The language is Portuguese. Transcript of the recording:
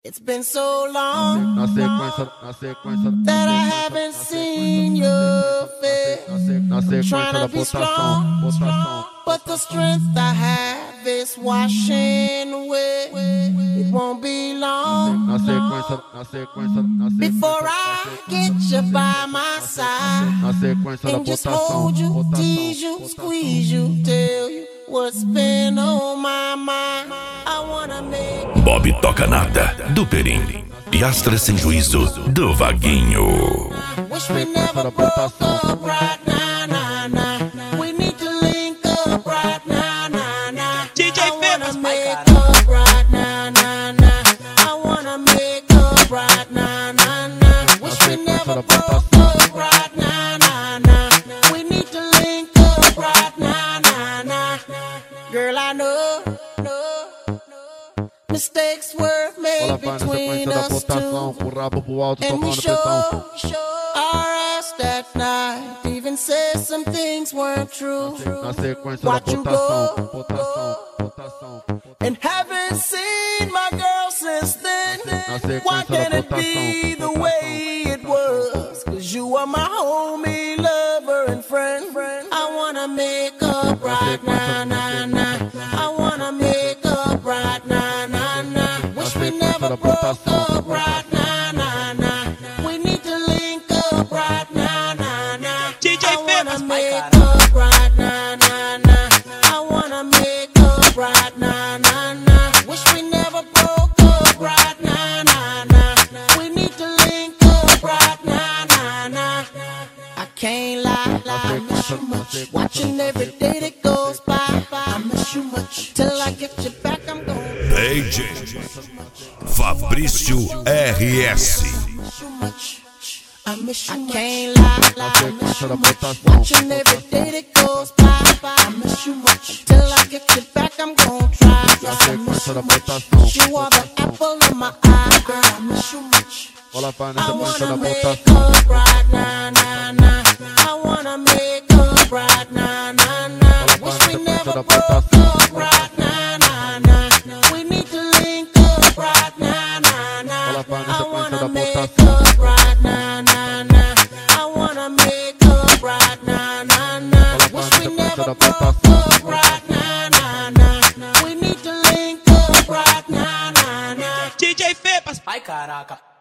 It's been so long that I haven't seen your face. Trying to be strong, but the strength I have is washing away. It won't be long before I get you by my side and just hold you, tease you, squeeze you, tell you what's been on my mind. I wanna make Bob Toca Nada, do Perim. Piastra Sem Juízo, do Vaguinho. Wish we never broke up right now, nah, nah. We need to link up right now, nah, nah. DJ Famous, make up right now, nah, nah. I wanna make up right now, nah, nah. Wish we never broke up right now, nah, nah. We need to link up right now, nah, nah. Girl, I know mistakes were made between us two, and we sure our ass that night even said some things weren't true. Watch you go, and haven't seen my girl since then. Why can't it be the way it was? 'Cause you are my homie, lover, and friend. I wanna make up right now, nah, nah. I wanna make up right now, nah, nah. Wish we never broke up right now, nah, nah. We need to link up right now, nah, nah. DJ Famous, make up right now, nah, nah. I wanna make up right now, nah, nah. Wish we never broke up right now, nah, nah. We need to link up right now, nah, nah. I can't lie, I miss you much. Watching every day that goes by, I miss you much. Till I get you back, I'm gonna DJ Fabrício RS. I miss you much. I can't lie, I miss you much. Watching every day that goes by, I miss you much. Till I get you back, I'm gonna try. I miss you much. You are the apple of my eye, girl. I miss you much. I wanna make up right now, nah, nah. I wanna make up right now, nah, nah. Wish we never broke up right now, nah, nah. We need to link up right now, nah, nah. I wanna make up right now, nah, nah. I wanna make up right now, nah, nah. Wish we never broke up right now, nah, nah. We need to link up right now, nah, nah. DJ Famous, ai caraca.